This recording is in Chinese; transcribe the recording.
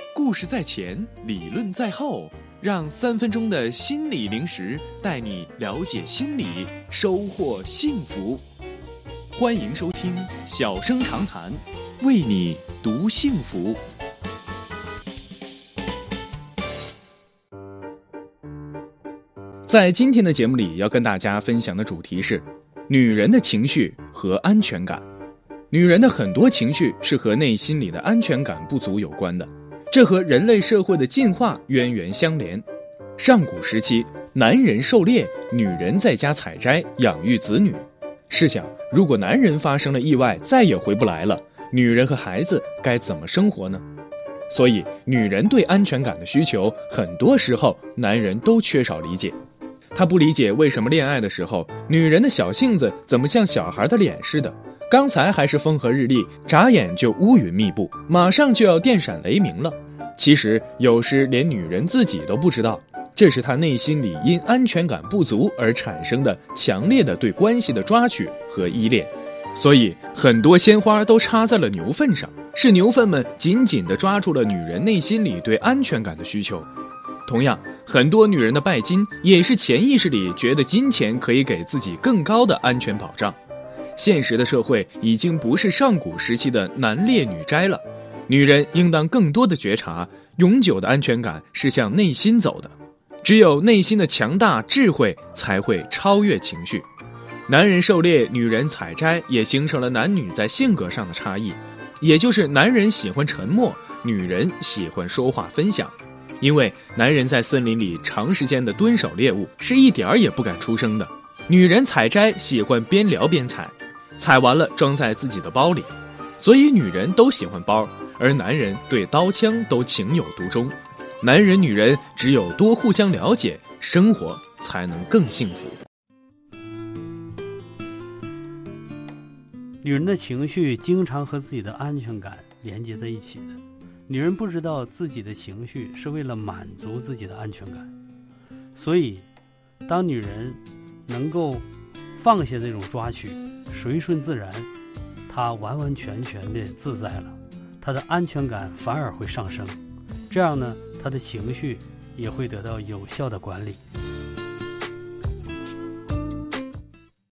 故事在前，理论在后，让3分钟的心理零食带你了解心理，收获幸福。欢迎收听小声长谈，为你读幸福。在今天的节目里，要跟大家分享的主题是女人的情绪和安全感。女人的很多情绪是和内心里的安全感不足有关的，这和人类社会的进化渊源相连。上古时期，男人狩猎，女人在家采摘，养育子女。试想，如果男人发生了意外，再也回不来了，女人和孩子该怎么生活呢？所以，女人对安全感的需求，很多时候男人都缺少理解。他不理解为什么恋爱的时候，女人的小性子怎么像小孩的脸似的，刚才还是风和日丽，眨眼就乌云密布，马上就要电闪雷鸣了。其实有时连女人自己都不知道，这是她内心里因安全感不足而产生的强烈的对关系的抓取和依恋。所以很多鲜花都插在了牛粪上，是牛粪们紧紧地抓住了女人内心里对安全感的需求。同样，很多女人的拜金也是潜意识里觉得金钱可以给自己更高的安全保障。现实的社会已经不是上古时期的男猎女摘了，女人应当更多的觉察，永久的安全感是向内心走的，只有内心的强大智慧才会超越情绪。男人狩猎，女人采摘，也形成了男女在性格上的差异，也就是男人喜欢沉默，女人喜欢说话分享。因为男人在森林里长时间的蹲守猎物，是一点儿也不敢出声的，女人采摘喜欢边聊边采，采完了装在自己的包里，所以女人都喜欢包，而男人对刀枪都情有独钟。男人女人只有多互相了解，生活才能更幸福。 女人的情绪经常和自己的安全感连接在一起的，女人不知道自己的情绪是为了满足自己的安全感，所以当女人能够放下这种抓取，随顺自然，她完完全全的自在了，她的安全感反而会上升，这样呢，她的情绪也会得到有效的管理。